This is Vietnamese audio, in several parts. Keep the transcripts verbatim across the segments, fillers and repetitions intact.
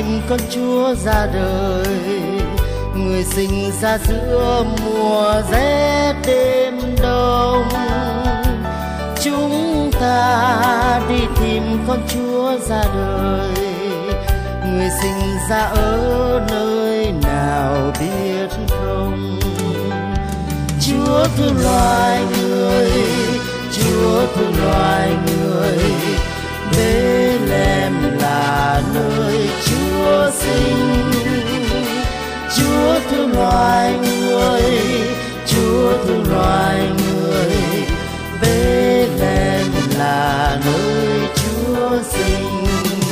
tìm con Chúa ra đời, người sinh ra giữa mùa rét đêm đông. Chúng ta đi tìm con Chúa ra đời, người sinh ra ở nơi nào biết không? Chúa thương loài người, Chúa thương loài người, Bethlehem là nơi Chúa sinh. Chúa thương loài người, Chúa thương loài người, Bethlehem là nơi Chúa sinh.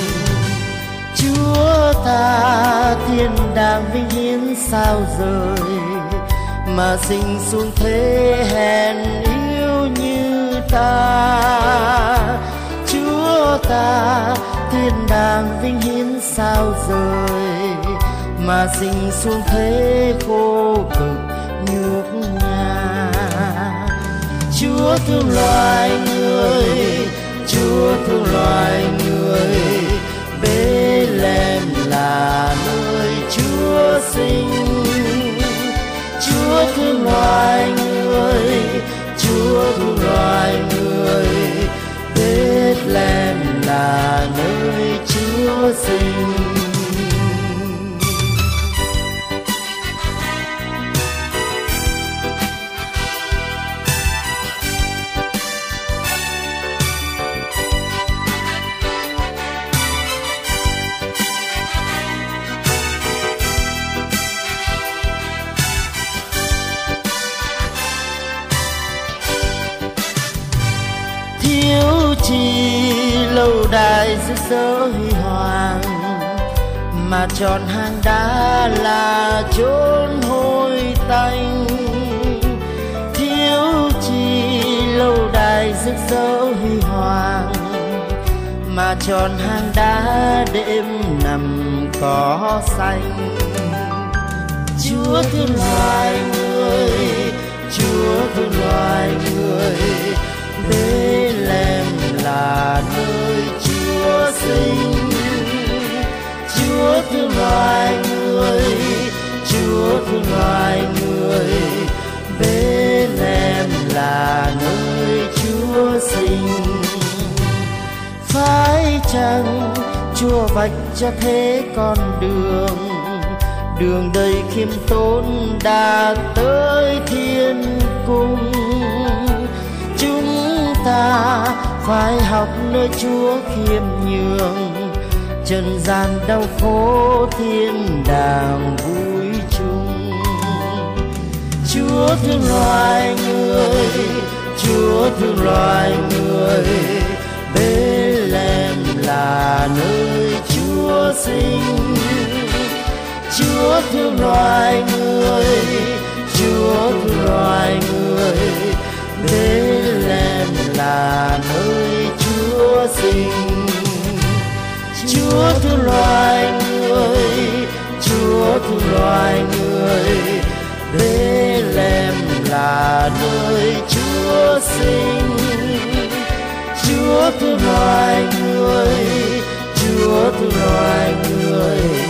Chúa ta thiên đàng vinh hiến sao rời, mà sinh xuống thế hèn yếu như ta. Chúa ta thiên đàng vinh hiến sao rời, mà sinh xuống thế khô cực nhược nhã. Chúa thương loài người, Chúa thương loài người, Bethlehem là nơi Chúa sinh. Chúa thương loài người, Chúa thương loài người, Bethlehem là nơi Chúa sinh. Thiếu chi lâu đài rực rỡ huy hoàng, mà tròn hang đá là chốn hôi tanh. Thiếu chi lâu đài rực rỡ huy hoàng, mà tròn hang đá đêm nằm cỏ xanh. Chúa thương loài người, Chúa thương loài người, Bethlehem là nơi Chúa sinh. Chúa thương loài người, Chúa thương loài người, Bethlehem là nơi Chúa sinh. Phải chăng Chúa vạch cho thế con đường, đường đầy khiêm tốn đã tới thiên cung. Chúng ta phải học nơi Chúa khiêm nhường, trần gian đau khổ thiên đàng vui chung. Chúa thương loài người, Chúa thương loài người, Bethlehem là nơi Chúa sinh. Chúa thương loài người, Chúa thương loài người, Bethlehem là nơi Chúa sinh. Chúa thương loài người, Chúa thương loài người, Bethlehem là nơi Chúa sinh. Chúa thương loài người, Chúa thương loài người,